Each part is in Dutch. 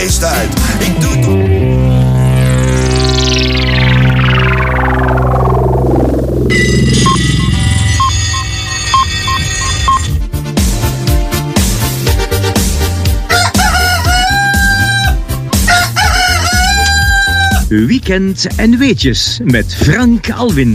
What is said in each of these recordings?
beest uit. Ik doe... Weekend en weetjes met Frank Alwin.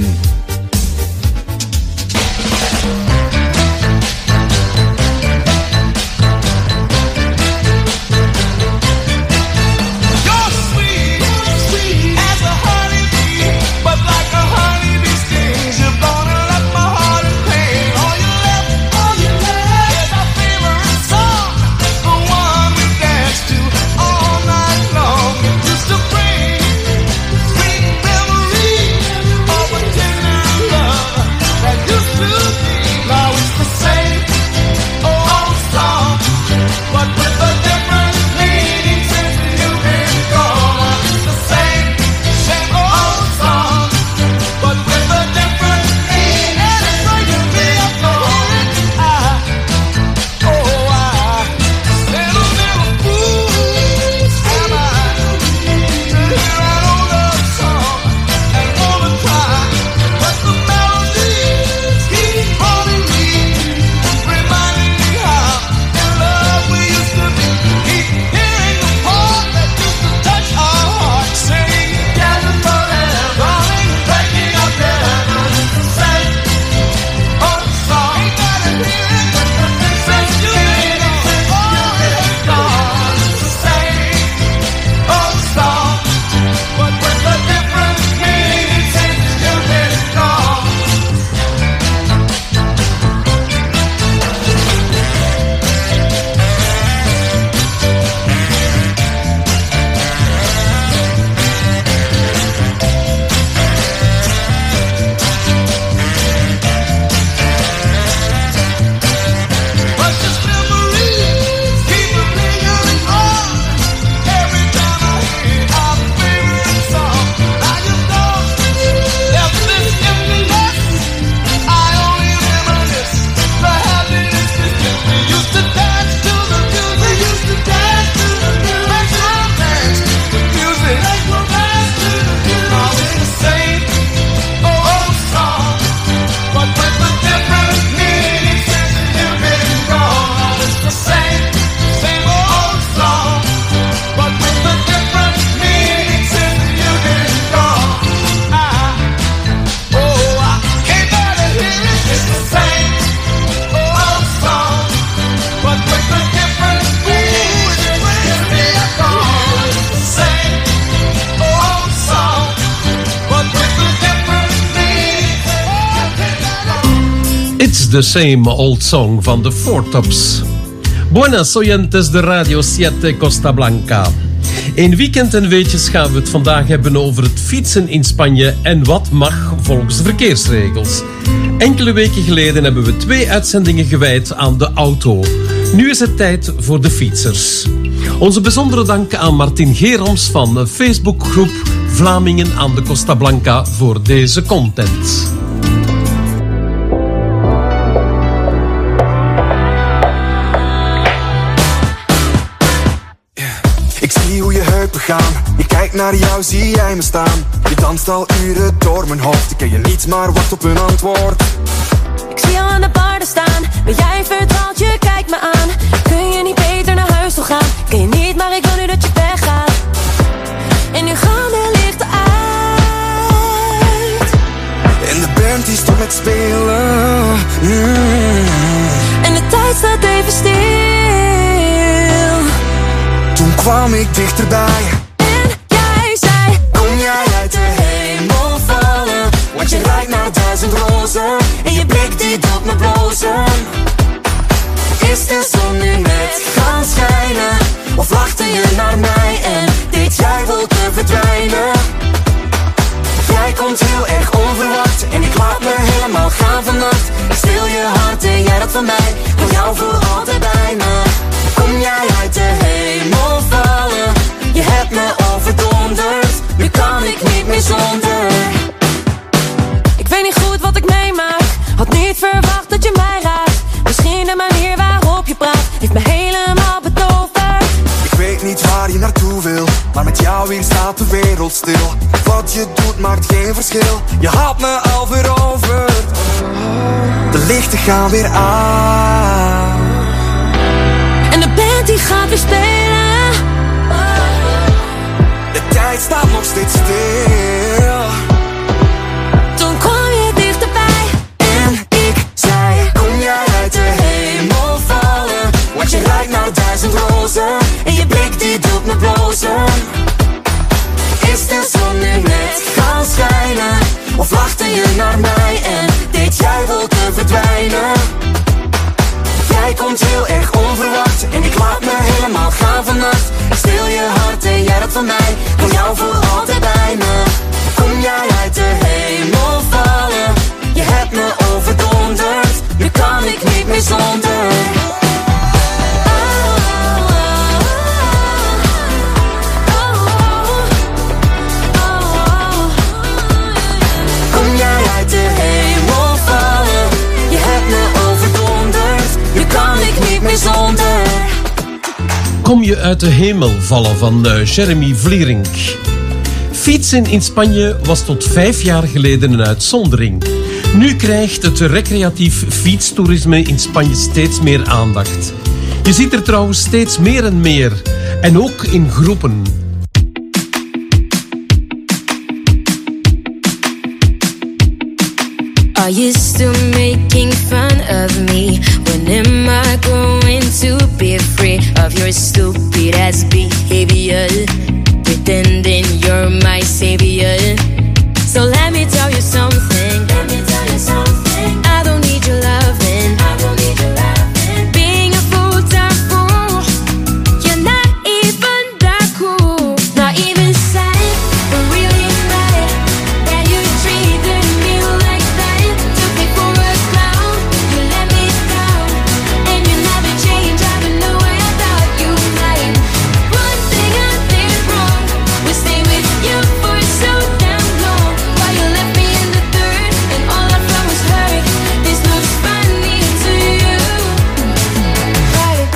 The Same Old Song van de Four Tops. Buenas oyentes de Radio 7 Costa Blanca. In Weekend en Weetjes gaan we het vandaag hebben over het fietsen in Spanje en wat mag volgens de verkeersregels. Enkele weken geleden hebben we 2 uitzendingen gewijd aan de auto. Nu is het tijd voor de fietsers. Onze bijzondere dank aan Martin Gerams van Facebookgroep Vlamingen aan de Costa Blanca voor deze content. Je kijkt naar jou, zie jij me staan. Je danst al uren door mijn hoofd. Ik ken je niet, maar wacht op een antwoord. Ik zie jou aan de paarden staan. Ben jij verdwaald, je kijkt me aan. Kun je niet beter naar huis toe gaan? Ken je niet, maar ik wil nu dat je weggaat. En nu gaan de lichten uit. En de band die stopt met spelen. En de tijd staat even stil. Toen kwam ik dichterbij. En jij zei: kom jij uit de hemel vallen? Want je ruikt naar 1000 rozen. En je blik die doet me blozen. Is de zon nu net gaan schijnen? Of lachte je naar mij en deed jij wolken verdwijnen? Jij komt heel erg onverwacht en ik laat me helemaal gaan vannacht. Ik stil je hart en jij dat van mij. Wil jou voor altijd bij me. Kom jij uit de hemel vallen? Je hebt me overdonderd. Nu kan ik niet meer zonder. Ik weet niet goed wat ik meemaak. Had niet verwacht dat je mij raakt. Misschien de manier waarop je praat heeft me helemaal betoverd. Ik weet niet waar je naartoe wil, maar met jou hier staat de wereld stil. Wat je doet maakt geen verschil, je had me al veroverd. De lichten gaan weer aan en de band die gaat weer spelen. De tijd staat nog steeds stil. Toen kwam je dichterbij en ik zei, kom jij uit de hemel vallen? Want je ruikt naar 1000 rozen en je blik die doet me blozen. Is de zon nu net gaan schijnen? Of lachte je naar mij en deed jij wolken verdwijnen? Jij komt heel erg onverwacht en ik laat me helemaal gaan vannacht. Ik stil je hart en jij dat van mij, van jou voor altijd bij me. Kom jij uit de hemel vallen? Je hebt me overdonderd, nu kan ik niet meer zonder. Kom jij uit de hemel vallen? Je hebt me overdonderd, nu kan ik niet meer zonder. Kom je uit de hemel vallen van Jeremy Vlierink. Fietsen in Spanje was tot 5 jaar geleden een uitzondering. Nu krijgt het recreatief fietstoerisme in Spanje steeds meer aandacht. Je ziet er trouwens steeds meer en meer. En ook in groepen. Are you still making fun of me? When am I going to be free of your stupid ass behavior? Pretending you're my savior. So let me tell you something. Let me tell you something. I don't need your loving. I don't need your loving. Being a full-time fool. You're not even that cool. Not even sad, but really mad that you treated me like that. Took me for a clown. You let me down, and you never changed. I don't know why I thought you might. One thing I did wrong was stay with you for so damn long. While you left me in the dirt, and all I felt was hurt. This looks funny to you, right?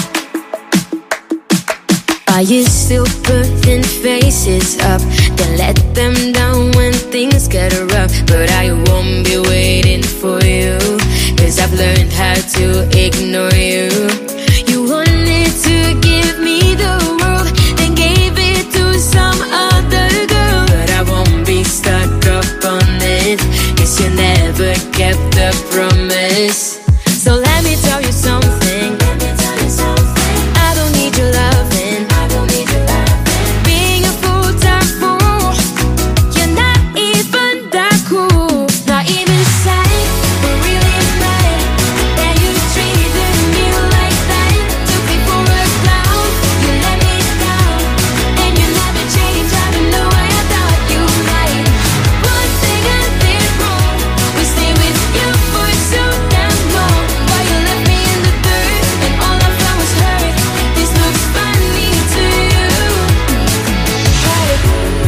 Are you still putting faces up? Then let them down when things get rough. But I won't be waiting for you, 'cause I've learned how to ignore you. You wanted to give me the world, then gave it to some other girl. But I won't be stuck up on it, 'cause you never kept the promise. So let me tell you something. Let me tell you something. I don't need your loving. I don't need your loving. Being a full-time fool. You're not even that cool. Not even sad, but really mad that you treated me like that. Took me for a clown. You let me down, and you never changed. I don't know why I thought you might. One thing I did wrong was stay with you for so damn long. While you left me in the dirt, and all I felt was hurt. This looks funny to you, right?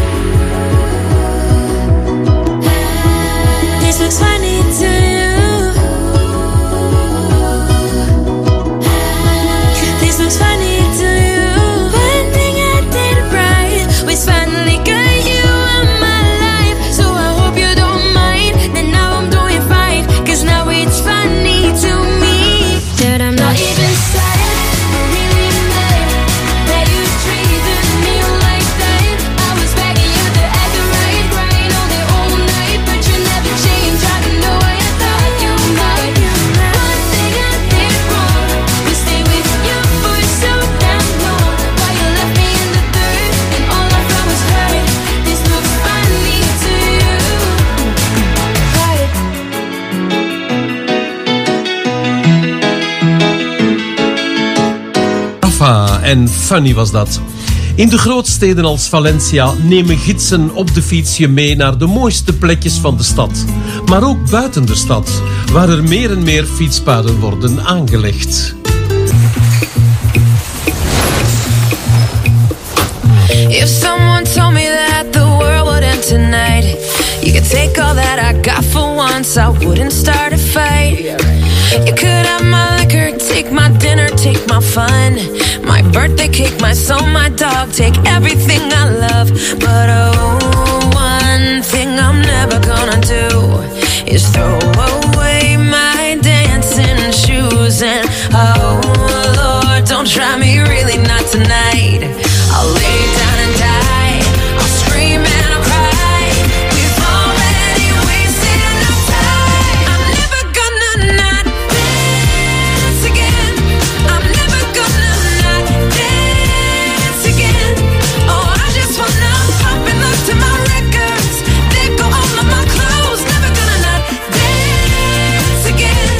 This looks funny to you. This looks funny to you. One thing I did right was finally got you in my life. So I hope you don't mind that now I'm doing fine, 'cause now it's funny to me that I'm not even sad, but really mad that you treated me like that. I was begging you to act right, crying all day all night, but you never changed. I don't know why I thought you might. One thing I did wrong was stay with you for so damn long. While you left me in the dirt, and all I felt was hurt. This looks funny to you, right? Rafa en Funny was dat. In de grootsteden als Valencia nemen gidsen op de fiets je mee naar de mooiste plekjes van de stad. Maar ook buiten de stad, waar er meer en meer fietspaden worden aangelegd. If someone told me that the world would end tonight, you could take all that I got for once, I wouldn't start a fight. You could have my liquor, take my dinner, take my fun, my birthday cake, my soul, my dog. Take everything I love, but oh, one thing I'm never gonna do is throw away my dancing shoes. And oh Lord, don't try me, really not tonight. I'll lay down and die, I'll scream and I'll cry. We've already wasted enough time. I'm never gonna not dance again. I'm never gonna not dance again. Oh, I just wanna pop and look to my records. They go all of my clothes. Never gonna not dance again.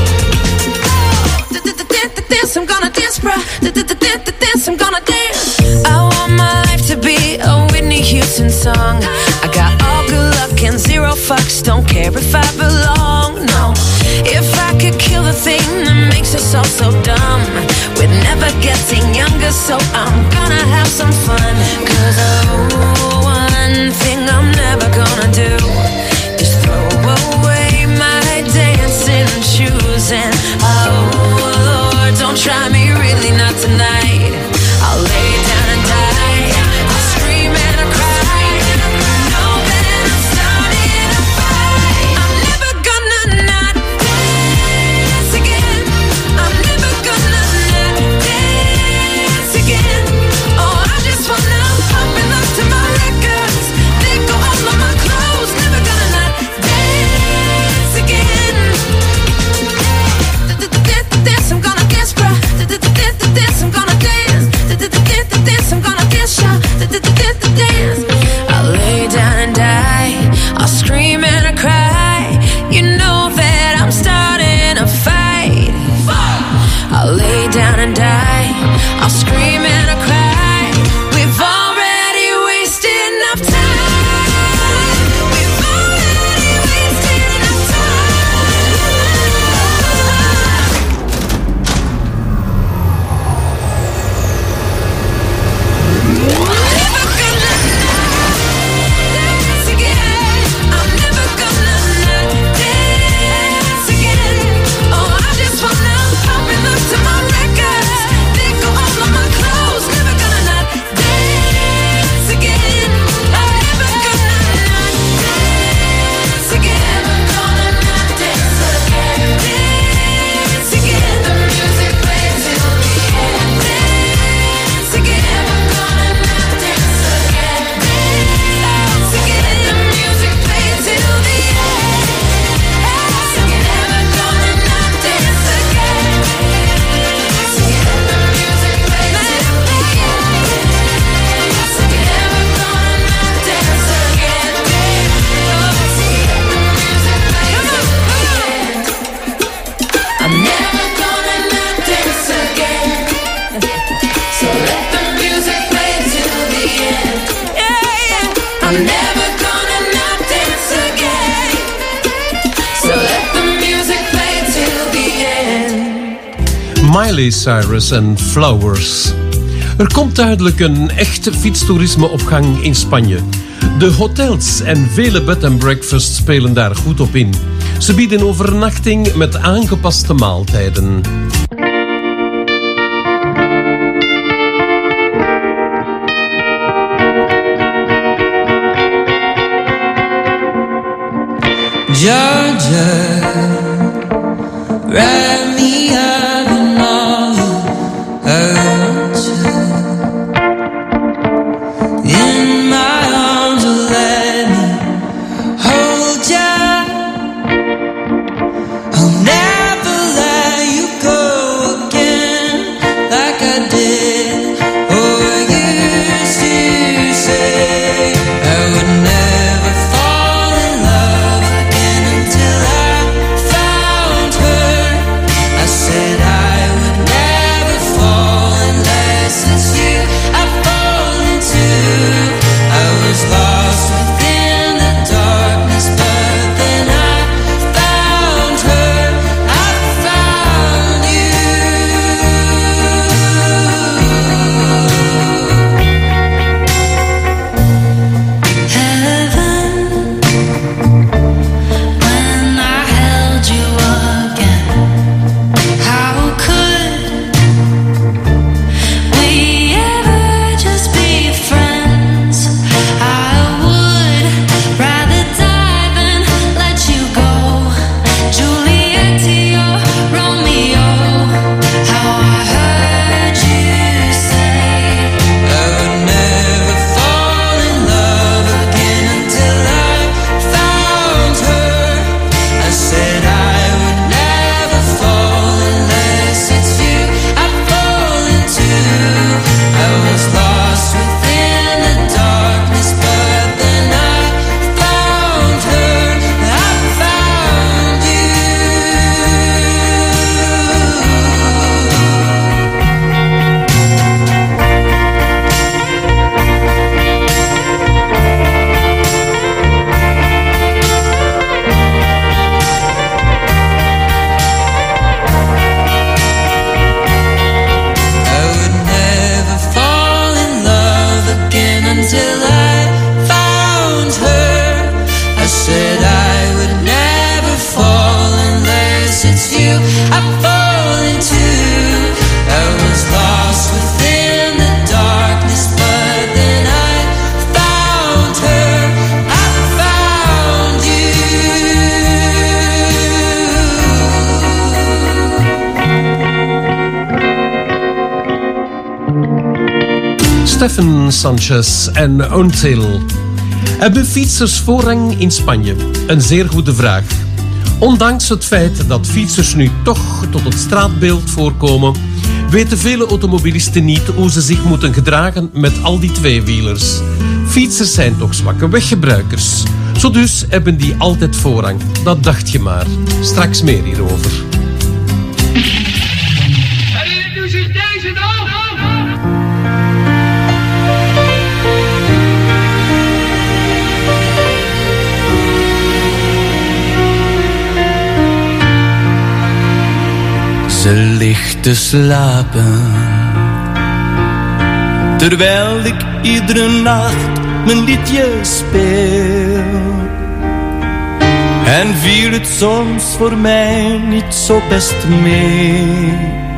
Dance, I'm gonna dance, bruh. Dance, I'm gonna dance. I want my life to be a Whitney Houston song. I got all good luck and zero fucks. Don't care if I belong, no. If I could kill the thing that makes us all so dumb, we're never getting younger, so I'm gonna have some fun. Cause oh, one thing I'm never gonna do is throw away my dancing shoes. And oh Lord, don't try me, really not tonight. I'll lay down and die, I'll scream and I'll cry. Know that I'm starting a fight. I'm never gonna not dance again. I'm never gonna not dance again. Oh, I just wanna pop and look to my records. They go all of my clothes. Never gonna not dance again. Dance, I'm gonna dance, bruh. Dance, I'm gonna dance. Dance, I'm gonna dance, y'all. Dance. I'll lay down and die, I'll scream and I'll cry. You know that I'm starting a fight. I'll lay down and die, I'll scream and I'll cry. We've already wasted enough time. We've already wasted enough Miley Cyrus en Flowers. Er komt duidelijk een echte fietstoerisme op gang in Spanje. De hotels en vele bed and breakfast spelen daar goed op in. Ze bieden overnachting met aangepaste maaltijden. Georgia, wrap me up in all you hurt you. In my arms, let me hold ya. I'll never let you go again like I did or used to say. I would never fall in love again until I found her. Stefan Sanchez en Until. Hebben fietsers voorrang in Spanje? Een zeer goede vraag. Ondanks het feit dat fietsers nu toch tot het straatbeeld voorkomen, weten vele automobilisten niet hoe ze zich moeten gedragen met al die tweewielers. Fietsers zijn toch zwakke weggebruikers. Zo dus hebben die altijd voorrang. Dat dacht je maar. Straks meer hierover. Herinnert u zich deze nog? Ze ligt te slapen, terwijl ik iedere nacht mijn liedje speel. En viel het soms voor mij niet zo best mee.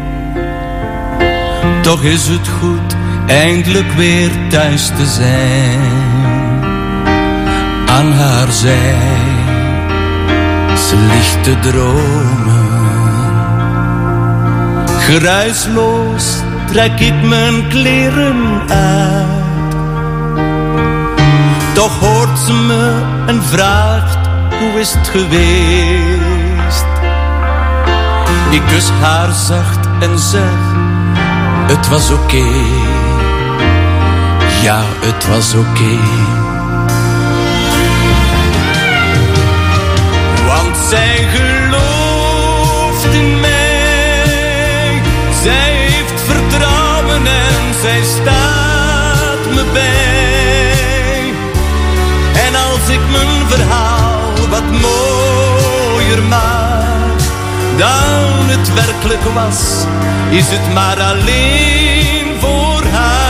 Toch is het goed eindelijk weer thuis te zijn. Aan haar zij, ze ligt te dromen. Geruisloos trek ik mijn kleren uit. Toch hoort ze me en vraagt: hoe is het geweest? Ik kus haar zacht en zeg: het was oké. Ja, het was oké. Want zij gelooft in mij. Zij heeft vertrouwen en zij staat me bij. En als ik mijn verhaal wat mooier maak dan het werkelijk was, is het maar alleen voor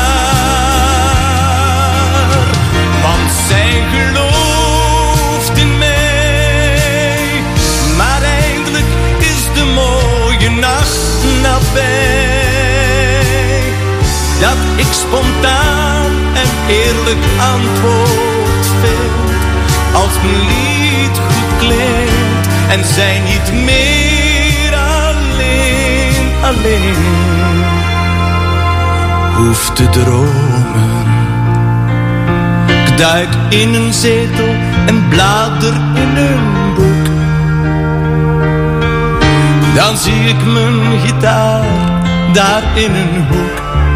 haar. Want zij gelooft in mij, maar eindelijk is de mooie nacht nabij. Dat ik spontaan en eerlijk antwoord vind, als mijn lied goed klinkt en zij niet meer alleen hoeft te dromen. Ik duik in een zetel en blader in een boek. Dan zie ik mijn gitaar daar in een hoek.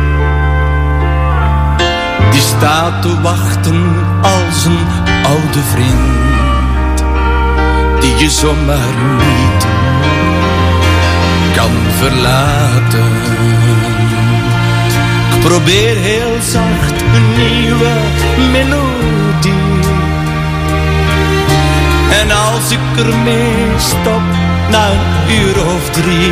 Die staat te wachten als een oude vriend, die je zomaar niet kan verlaten. Ik probeer heel zacht een nieuwe melodie. En als ik ermee stop na een uur of 3,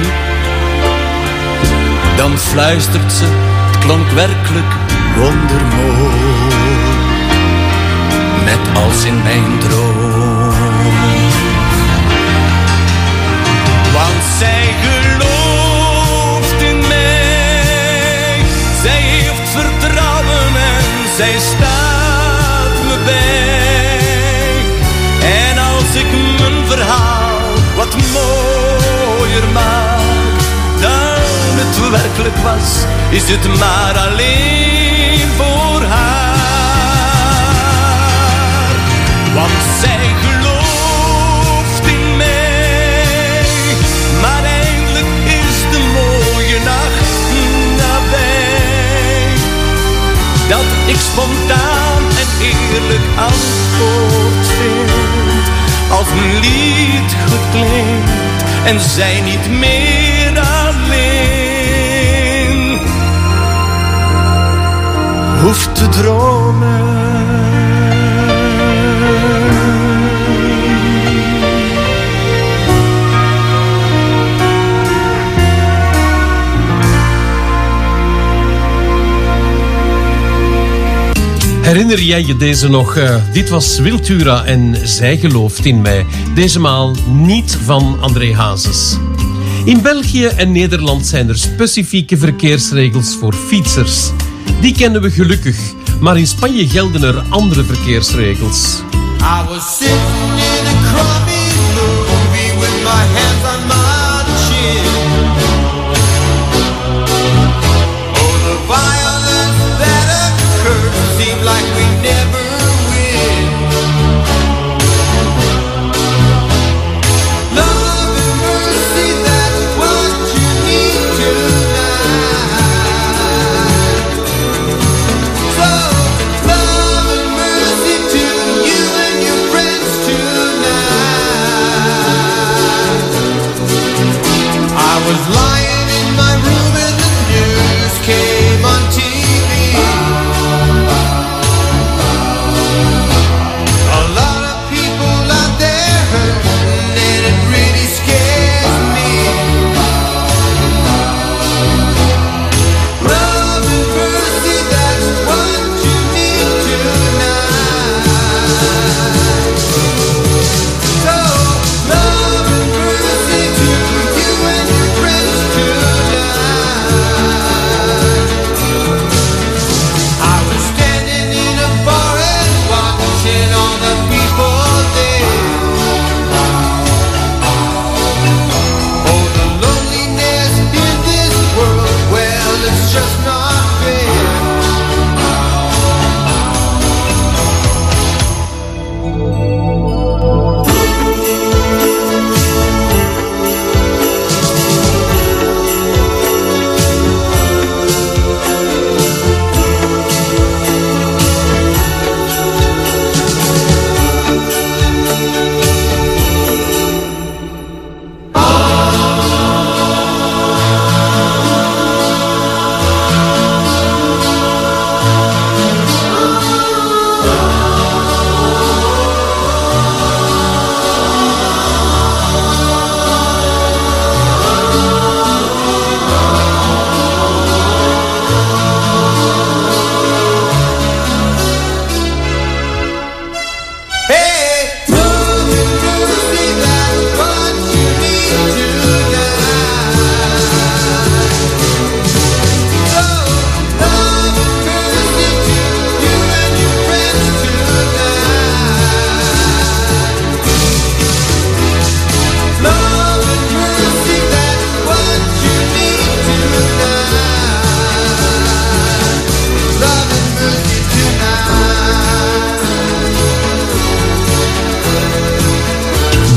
dan fluistert ze: het klonk werkelijk wondermooi, net als in mijn droom. Want zij gelooft in mij, zij heeft vertrouwen en zij staat me bij. En als ik mijn verhaal wat mooier maak dan het werkelijk was, is het maar alleen voor haar. Want zij gelooft in mij, maar eindelijk is de mooie nacht nabij. Dat ik spontaan en eerlijk antwoord vind, als mijn lied goed klinkt en zij niet meer alleen hoeft te dromen. Herinner jij je deze nog? Dit was Wiltura en Zij gelooft in mij. Deze maal niet van André Hazes. In België en Nederland zijn er specifieke verkeersregels voor fietsers. Die kennen we gelukkig, maar in Spanje gelden er andere verkeersregels. I was sitting in a crummy movie with my hands on my chin. Oh, the violence that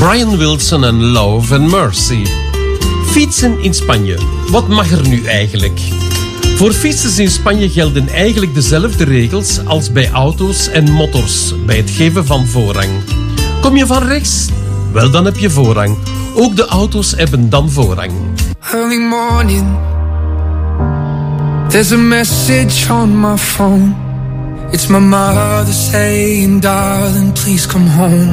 Brian Wilson en Love and Mercy. Fietsen in Spanje. Wat mag er nu eigenlijk? Voor fietsers in Spanje gelden eigenlijk dezelfde regels als bij auto's en motors bij het geven van voorrang. Kom je van rechts? Wel, dan heb je voorrang. Ook de auto's hebben dan voorrang. Early morning, there's a message on my phone. It's my mother saying, darling, please come home.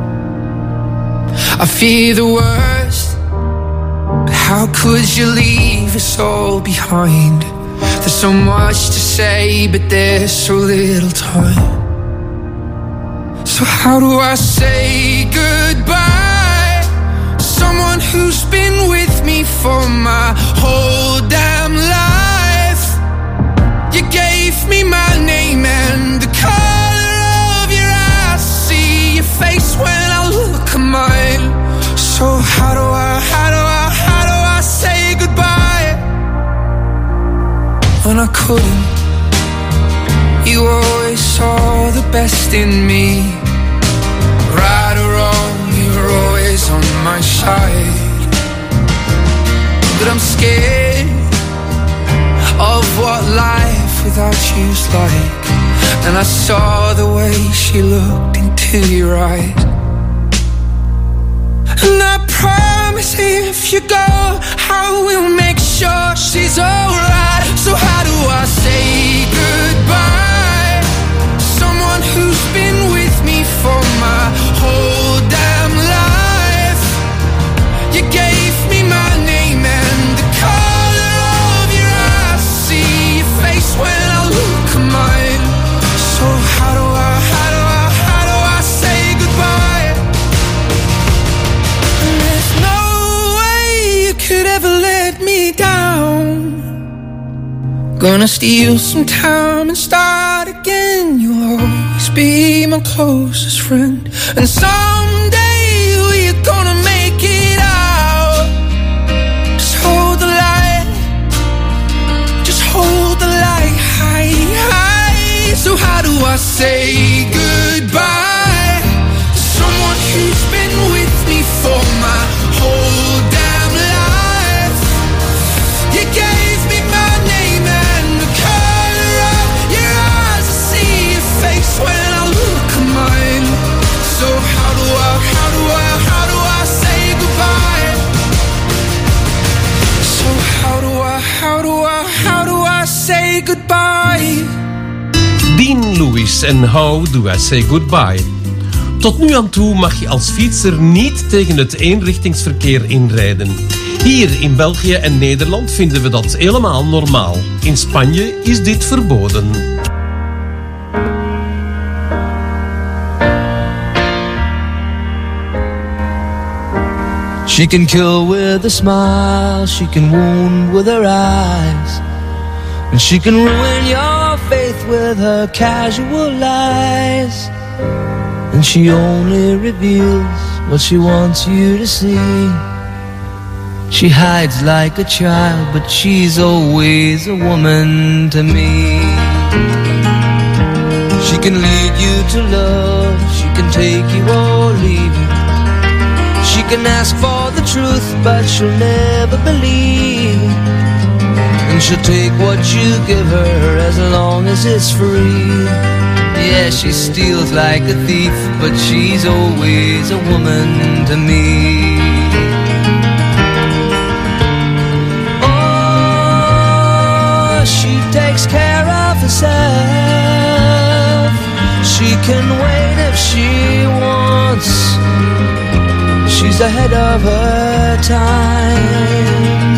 I fear the worst, but how could you leave us all behind? There's so much to say, but there's so little time. So how do I say goodbye? Someone who's been with me for my whole damn life. You gave me my name and the color of your eyes. See your face when I look at mine. So how do I say goodbye? When I couldn't, you always saw the best in me. Right or wrong, you're always on my side. But I'm scared of what life without you's like. And I saw the way she looked into your eyes. And I promise if you go, I will make sure she's alright. So how do I say goodbye? Someone who's been with me for my whole damn life. You gave me my name and the color of your eyes. See your face when I look at mine. So how do I say goodbye? And there's no way you could ever let me down. Gonna steal some time and start again. You'll always be my closest friend. And someday we're gonna make it out. Just hold the light. Just hold the light high, high. So how do I say goodbye to someone who's been with me for my whole damn life? You gave me my name and the color of your eyes. I see your face when I look at mine. So how do I say goodbye? So how do I say goodbye? Dean Lewis en How Do I Say Goodbye. Tot nu aan toe mag je als fietser niet tegen het eenrichtingsverkeer inrijden. Hier in België en Nederland vinden we dat helemaal normaal. In Spanje is dit verboden. She can kill with a smile, she can wound with her eyes, and she can ruin your faith with her casual lies. And she only reveals what she wants you to see. She hides like a child, but she's always a woman to me. She can lead you to love, she can take you or leave you. She can ask for the truth, but she'll never believe. And she'll take what you give her as long as it's free. Yeah, she steals like a thief, but she's always a woman to me. Oh, she takes care of herself. She can wait if she wants. She's ahead of her time.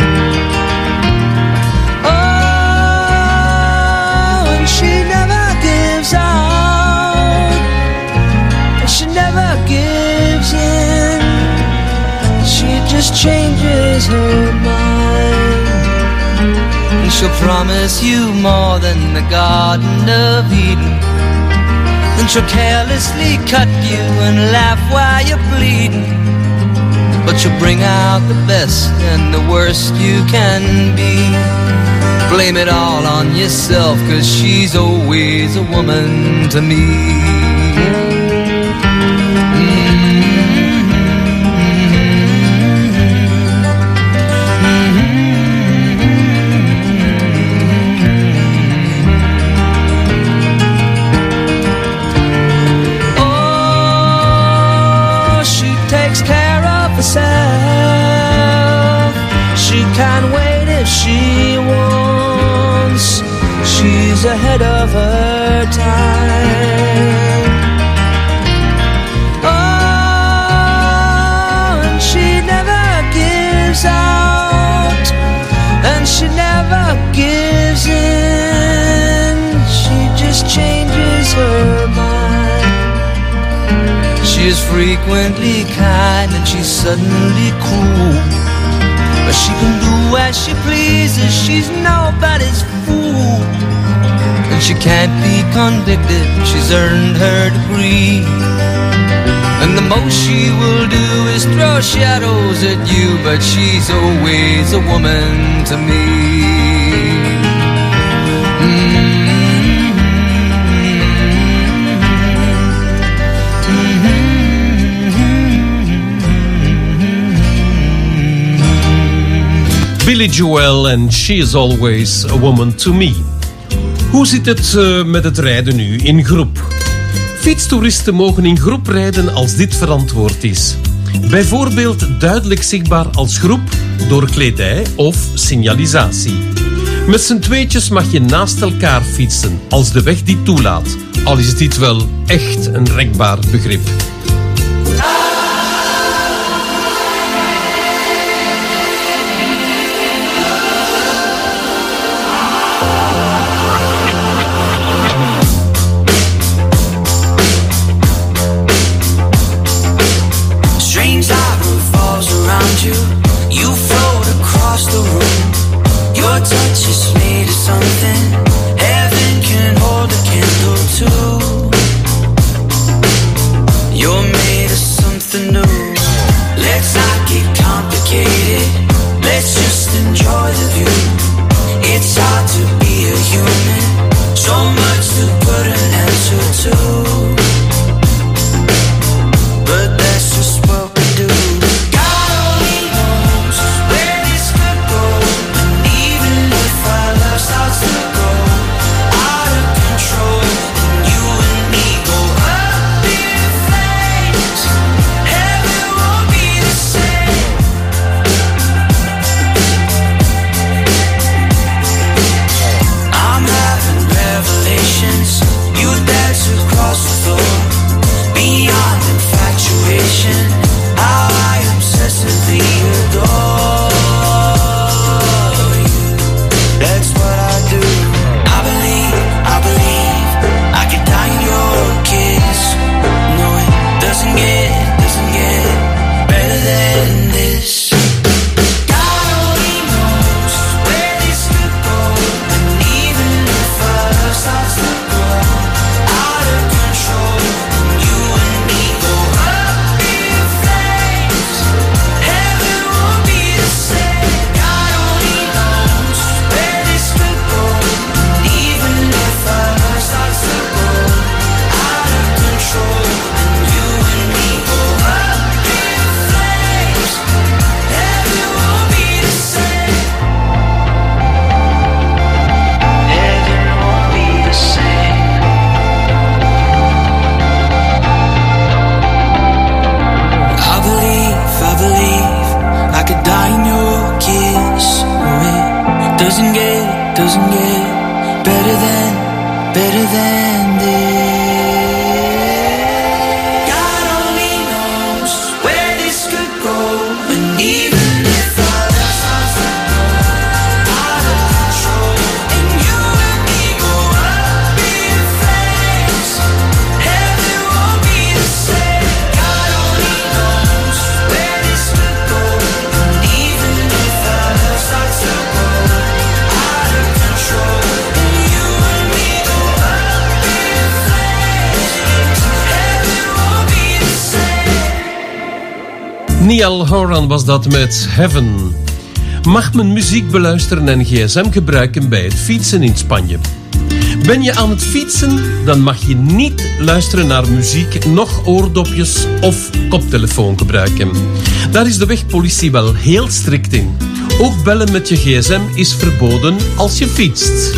Oh, and she never gives out, and she never gives in. She just changes her mind, and she'll promise you more than the Garden of Eden. Then she'll carelessly cut you and laugh while you're bleeding. But you'll bring out the best and the worst you can be. Blame it all on yourself, 'cause she's always a woman to me. herself. She can wait if she wants. She's ahead of her time. Oh, and she never gives out, and she never gives in. She just changes her mind. She is frequently kind and she's suddenly cruel, but she can do as she pleases. She's nobody's fool, and she can't be convicted. She's earned her degree, and the most she will do is throw shadows at you, but she's always a woman to me. Billy Joel en She is Always a Woman to Me. Hoe zit het met het rijden nu in groep? Fietstoeristen mogen in groep rijden als dit verantwoord is. Bijvoorbeeld duidelijk zichtbaar als groep door kledij of signalisatie. Met z'n tweetjes mag je naast elkaar fietsen als de weg dit toelaat. Al is dit wel echt een rekbaar begrip. You float across the room. Your touch is made of something heaven can hold a candle to. You're made of something new. Let's not get complicated. Let's just enjoy the view. It's hard to be a human. So much to put an answer to. But that's just what we do. Niall Horan was dat met Heaven. Mag men muziek beluisteren en gsm gebruiken bij het fietsen in Spanje? Ben je aan het fietsen, dan mag je niet luisteren naar muziek, noch oordopjes of koptelefoon gebruiken. Daar is de wegpolitie wel heel strikt in. Ook bellen met je gsm is verboden als je fietst.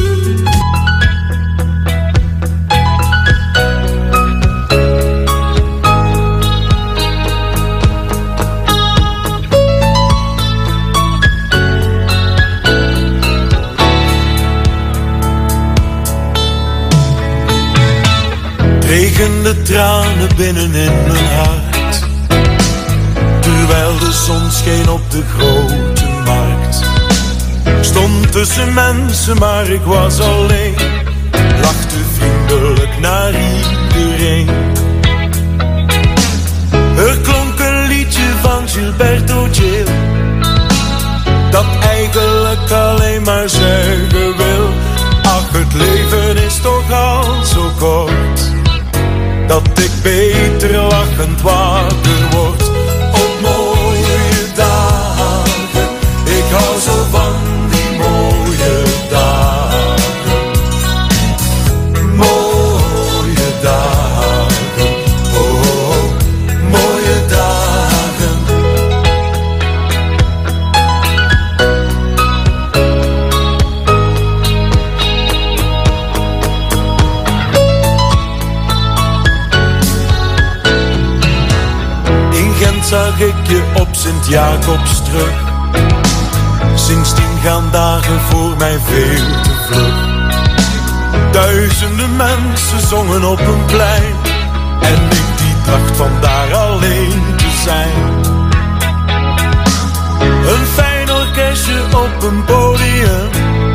regende tranen binnen in mijn hart, terwijl de zon scheen op de grote markt. Stond tussen mensen, maar ik was alleen, lachte vriendelijk naar iedereen. Er klonk een liedje van Gilberto Gil, dat eigenlijk alleen maar zeggen wil: ach, het leven is toch al zo kort, dat ik beter lachend wakker word. Op mooie dagen, ik hou zo van die mooie dagen. Mooie dagen, oh, mooie dagen. In Gent zag ik je op Sint-Jacobstrug. Sindsdien gaan dagen voor mij veel te vlug. Duizenden mensen zongen op een plein, en ik die dacht van daar alleen te zijn. Een fijn orkestje op een podium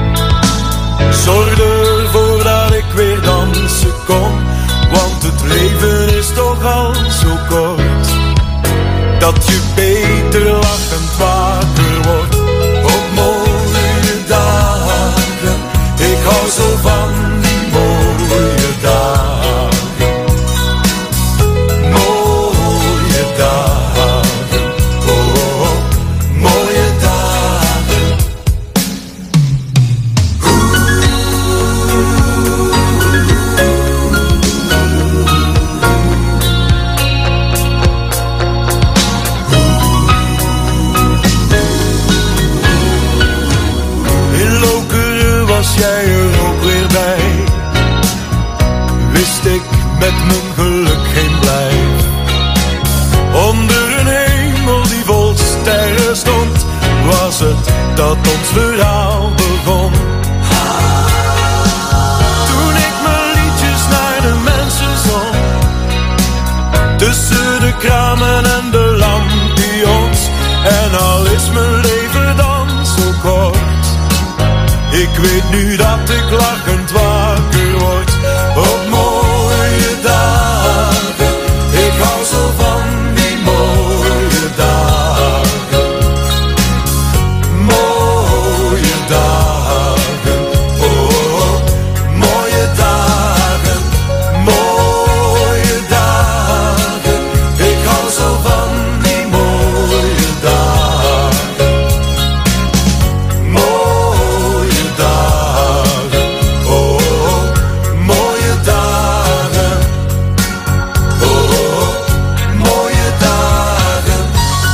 zorgde ervoor dat ik weer dansen kon. Want het leven is toch al zo kort, dat je beter lachend wakker wordt. Op mooie dagen, ik hou zo van die mooie dagen. Mooie dagen, oh, mooie dagen. In Lokeren was jij er ook weer bij. Wist ik met mijn geluk geen blijf. Onder een hemel die vol sterren stond, was het dat ons verhaal begon. Toen ik mijn liedjes naar de mensen zong, tussen de kramen en de lampions. En al is mijn leven dan zo kort, ik weet nu dat ik lachend wakker word. Op mooie dagen, ik hou zo van die mooie dagen. Mooie dagen, oh, mooie dagen. Mooie dagen, ik hou zo van die mooie dagen. Mooie dagen, oh, mooie dagen. Oh, mooie dagen.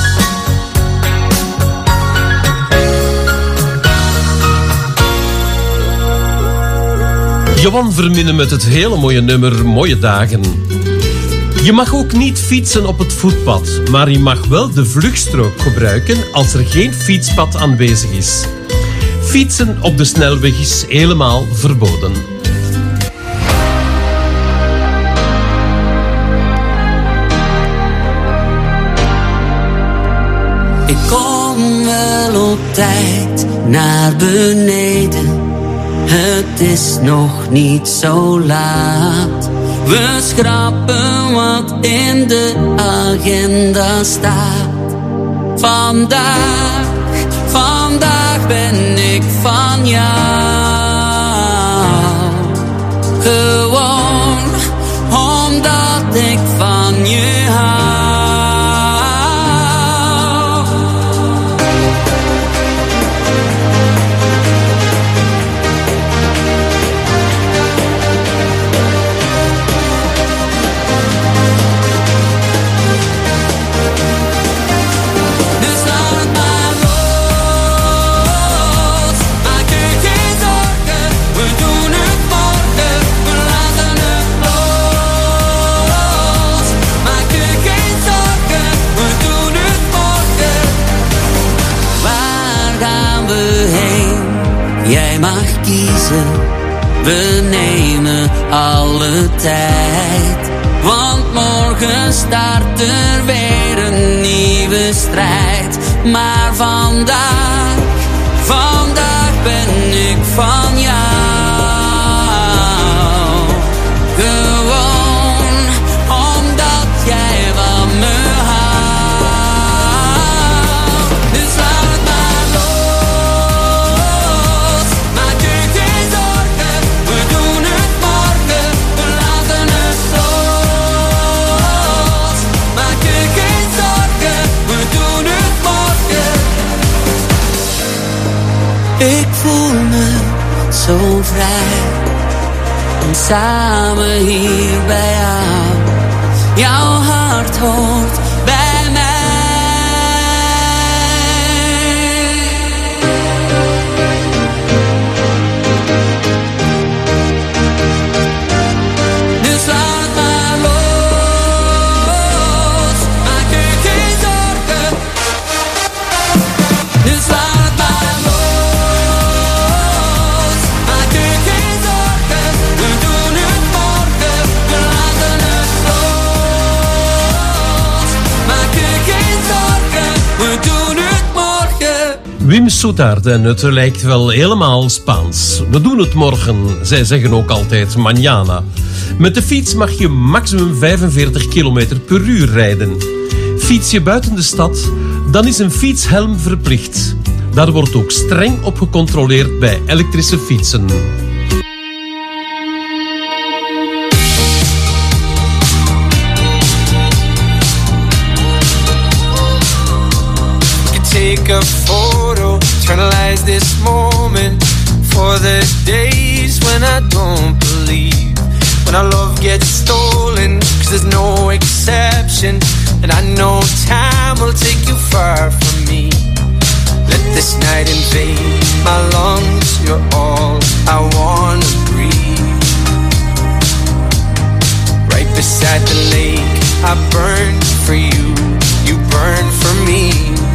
Johan Verminnen met het hele mooie nummer Mooie Dagen. Je mag ook niet fietsen op het voetpad, maar je mag wel de vluchtstrook gebruiken als er geen fietspad aanwezig is. Fietsen op de snelweg is helemaal verboden. Ik kom wel op tijd naar beneden. Het is nog niet zo laat. We schrappen wat in de agenda staat. Vandaag ben ik van jou. Gewoon omdat ik van je hou. Maak je geen we nemen alle tijd. Want morgen start er weer een nieuwe strijd. Maar vandaag ben ik van jou. Gewoon omdat jij van me houdt. Dus laat maar los. Maak je geen zorgen, we doen het morgen. We laten het los. Maak je geen zorgen, we doen het morgen. Ik voel me zo vrij. En samen hier bij jou. Jouw hart hoort bij mij. Dus laat maar los. Maak je geen zorgen. Dus laat maar los. Maak je geen zorgen. We doen het morgen. We laten het los. Maak je geen zorgen. We doen het morgen. Wim Soetaert, en het lijkt wel helemaal Spaans. We doen het morgen, zij zeggen ook altijd mañana. Met de fiets mag je maximum 45 km per uur rijden. Fiets je buiten de stad, dan is een fietshelm verplicht. Daar wordt ook streng op gecontroleerd bij elektrische fietsen. Take a photo, eternalize this moment for the days when I don't believe, when our love gets stolen, 'cause there's no exception, and I know time will take you far from me. Let this night invade my lungs, you're all I wanna breathe. Right beside the lake, I burn for you, you burn for me.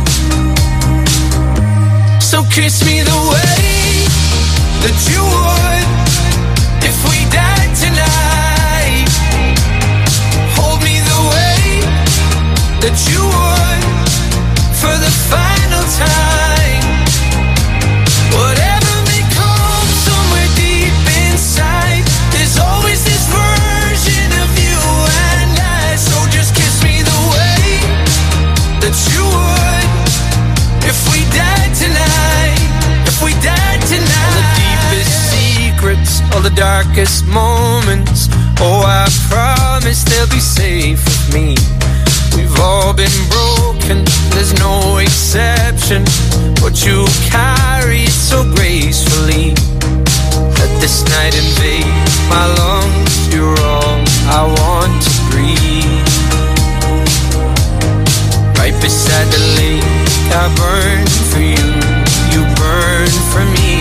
So kiss me the way that you would if we died tonight. Hold me the way that you would for the final time. Whatever may come somewhere deep inside, there's always this version of you and I. So just kiss me the way that you would if we died tonight, if we died tonight. All the deepest secrets, all the darkest moments, oh I promise they'll be safe with me. We've all been broken, there's no exception, but you carry it so gracefully. Let this night invade my lungs, you're all I want to breathe. Right beside the lake, I burn for you, you burn for me.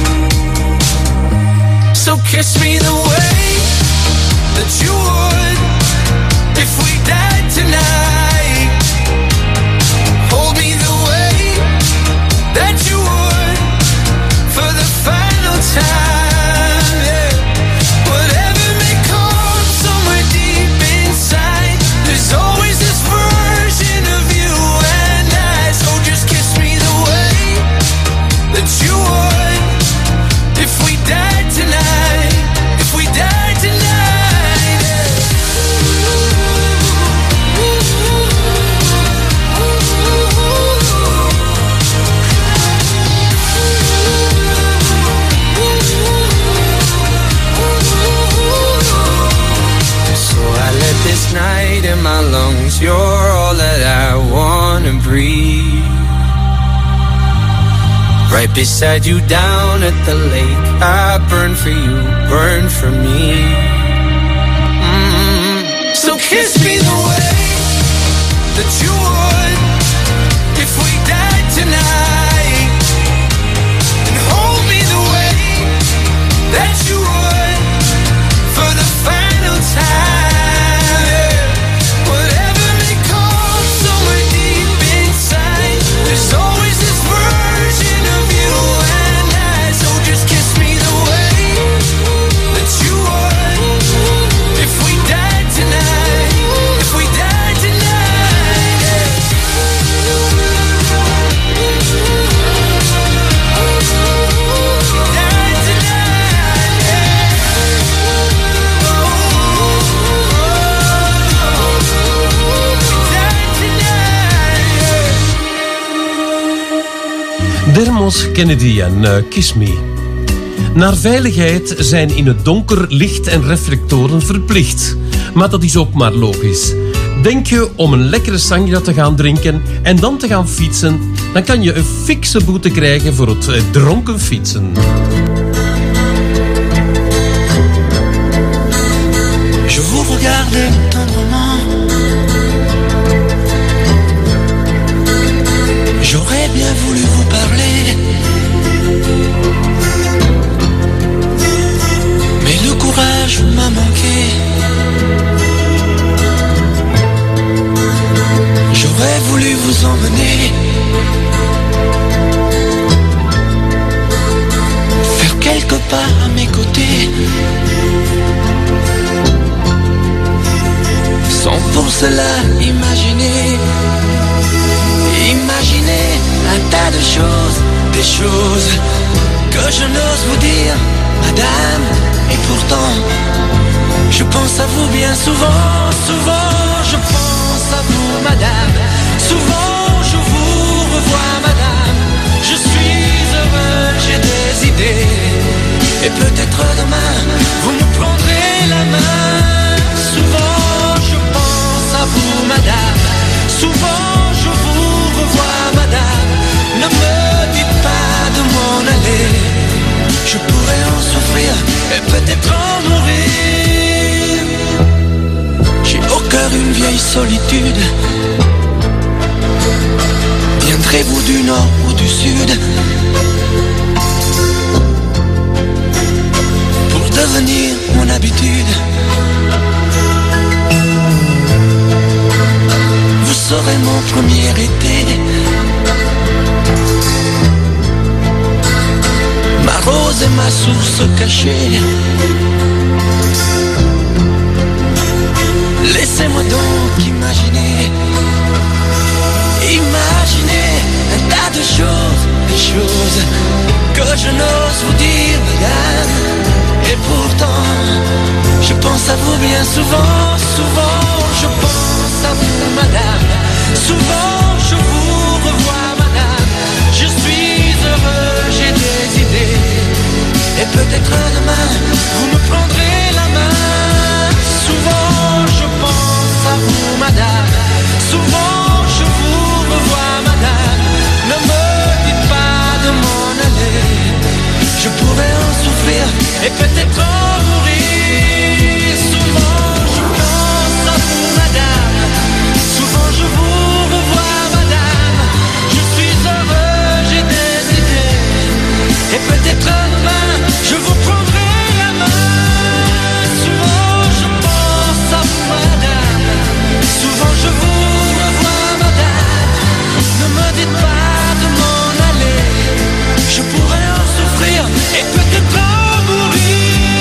So kiss me the way that you would if we died tonight. Hold me the way that you would for the final time, yeah. Whatever may come somewhere deep inside, there's always this version of you and I. So just kiss me the way that you would if we died tonight, if we died tonight, yeah. So I let this night in my lungs, you're all that I wanna breathe. Right beside you down at the lake, I burn for you, burn for me. So kiss me the way that you would if we died tonight, and hold me the way that you would for the final time, yeah. Whatever may come somewhere deep inside, there's always this version of you and I. So just kiss me the way Florence Kennedy en Kiss Me. Naar veiligheid zijn in het donker licht en reflectoren verplicht. Maar dat is ook maar logisch. Denk je om een lekkere sangria te gaan drinken en dan te gaan fietsen, dan kan je een fikse boete krijgen voor het dronken fietsen. Je vous regardais tendrement. J'aurais bien voulu vous parler, mais le courage m'a manqué. J'aurais voulu vous emmener, faire quelques pas à mes côtés, sans pour cela imaginer un tas de choses, des choses que je n'ose vous dire, madame. Et pourtant, je pense à vous bien souvent, souvent je pense à vous, madame. Souvent je vous revois, madame. Je suis heureux, j'ai des idées, et peut-être demain vous me prendrez la main. Souvent je pense à vous, madame. Souvent je vous revois, madame. Ne me dites pas de m'en aller, je pourrais en souffrir et peut-être en mourir. J'ai au cœur une vieille solitude. Viendrez-vous du nord ou du sud pour devenir mon habitude? Vous serez mon premier été, ma rose et ma source cachée. Laissez-moi donc imaginer un tas de choses, des choses que je n'ose vous dire, madame. Et pourtant, je pense à vous bien souvent, souvent je pense à vous, madame. Souvent je vous revois, madame. Je suis heureux, j'ai des idées, et peut-être demain vous me prendrez la main. Souvent je pense à vous, madame. Souvent je vous revois, madame. Ne me dites pas de m'en aller, je pourrais en souffrir et peut-être en mourir. Souvent je pense à vous, madame. Souvent je vous revois, madame. Je suis heureux, j'ai des idées, et peut-être demain je vous prendrai la main. Souvent je pense à vous, madame. Souvent je vous revois, madame. Ne me dites pas de m'en aller, je pourrais en souffrir et peut-être en mourir.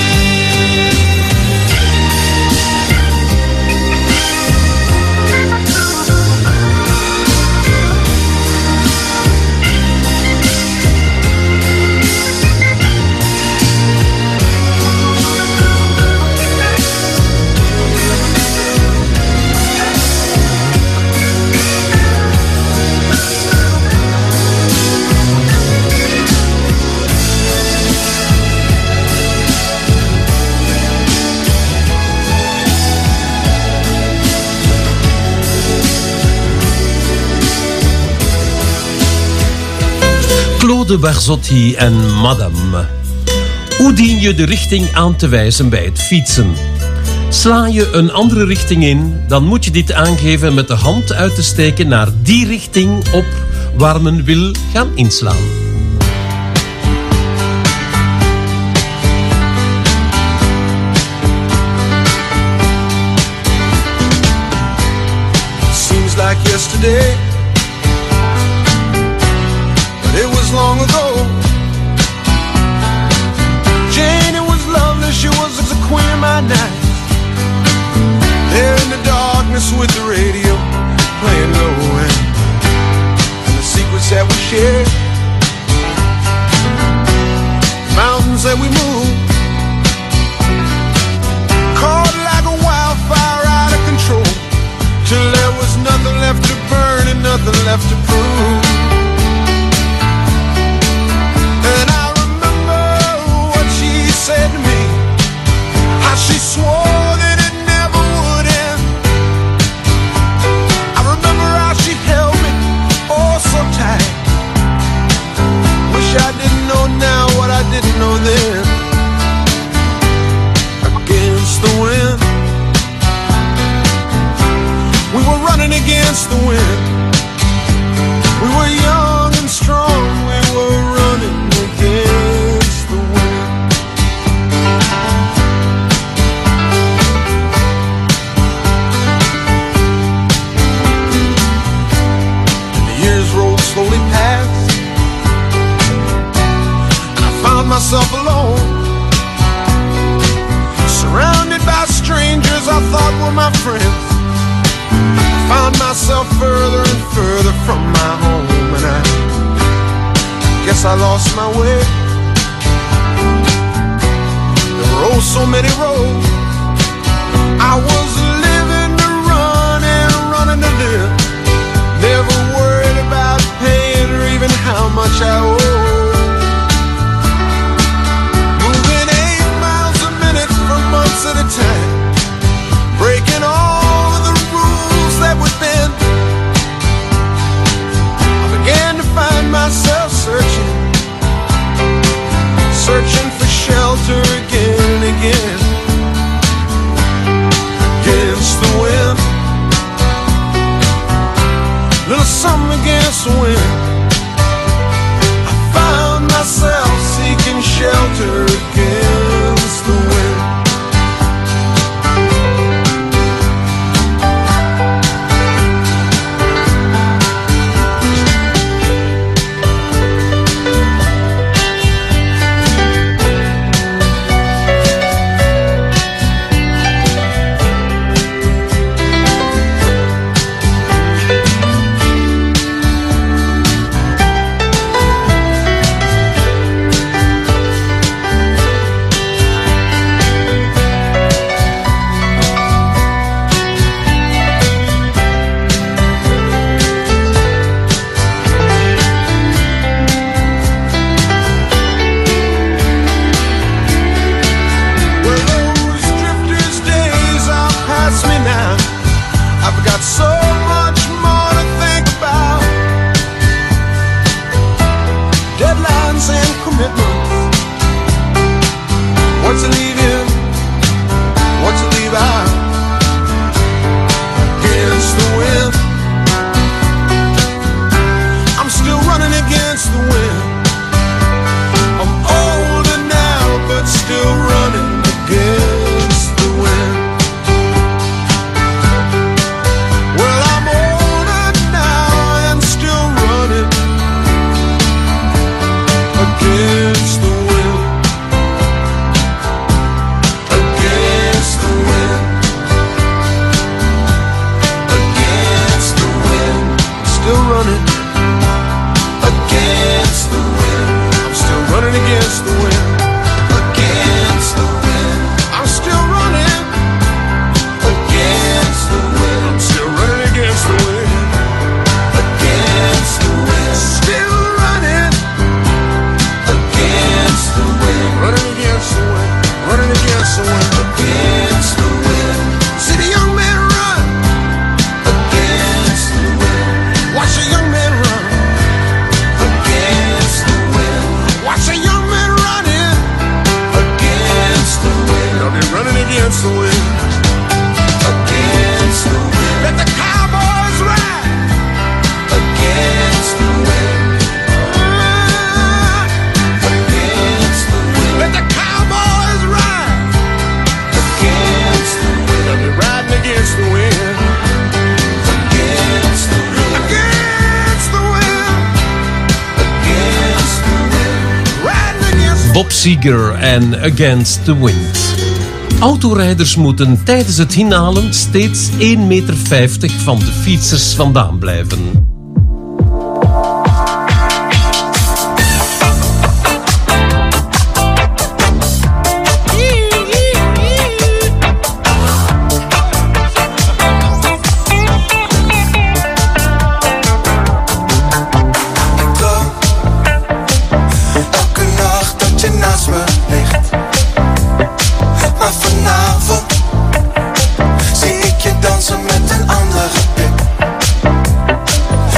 Claude Barzotti en Madame. Hoe dien je de richting aan te wijzen bij het fietsen? Sla je een andere richting in, dan moet je dit aangeven met de hand uit te steken naar die richting op waar men wil gaan inslaan. Seems like yesterday, but it was long ago. Jane, it was lovely, she was the queen of my night. There in the darkness with the radio playing low end, and the secrets that we shared, mountains that we moved, caught like a wildfire out of control, till there was nothing left to burn and nothing left to prove. myself alone, surrounded by strangers I thought were my friends. I found myself further and further from my home, and I guess I lost my way. There were oh so many roads. I was living to run and running to live, never worried about paying or even how much I owe. Moving 8 miles a minute for months at a time, breaking all of the rules that would bend. I began to find myself searching for shelter again and again, against the wind, little something against the wind. I found myself seeking shelter against the wind. Bob Seger en Against the Wind. Autorijders moeten tijdens het inhalen steeds 1,50 meter van de fietsers vandaan blijven. Zie ik je dansen met een andere blik.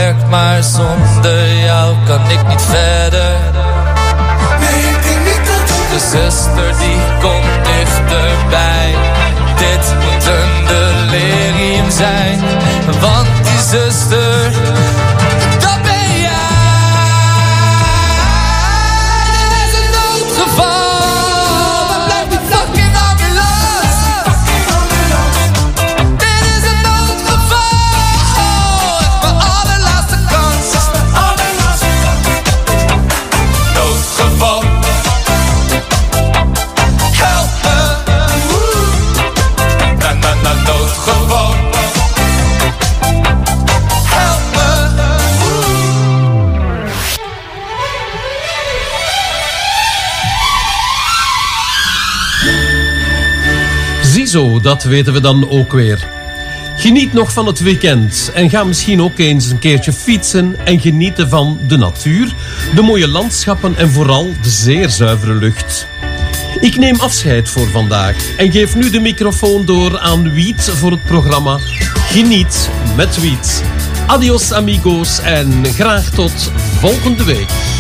werkt, maar zonder jou kan ik niet verder. De zuster die komt dichterbij. Dit moet een delirium zijn, want die zuster, dat ben jij. Dit is een noodgeval, maar blijf die fucking ambulance. Dit is een noodgeval, het is mijn allerlaatste kans. Noodgeval. Noodgeval. Help me. Ziezo, dat weten we dan ook weer. Geniet nog van het weekend en ga misschien ook eens een keertje fietsen en genieten van de natuur, de mooie landschappen en vooral de zeer zuivere lucht. Ik neem afscheid voor vandaag en geef nu de microfoon door aan Wiet voor het programma Geniet met Wiet. Adios amigos en graag tot volgende week.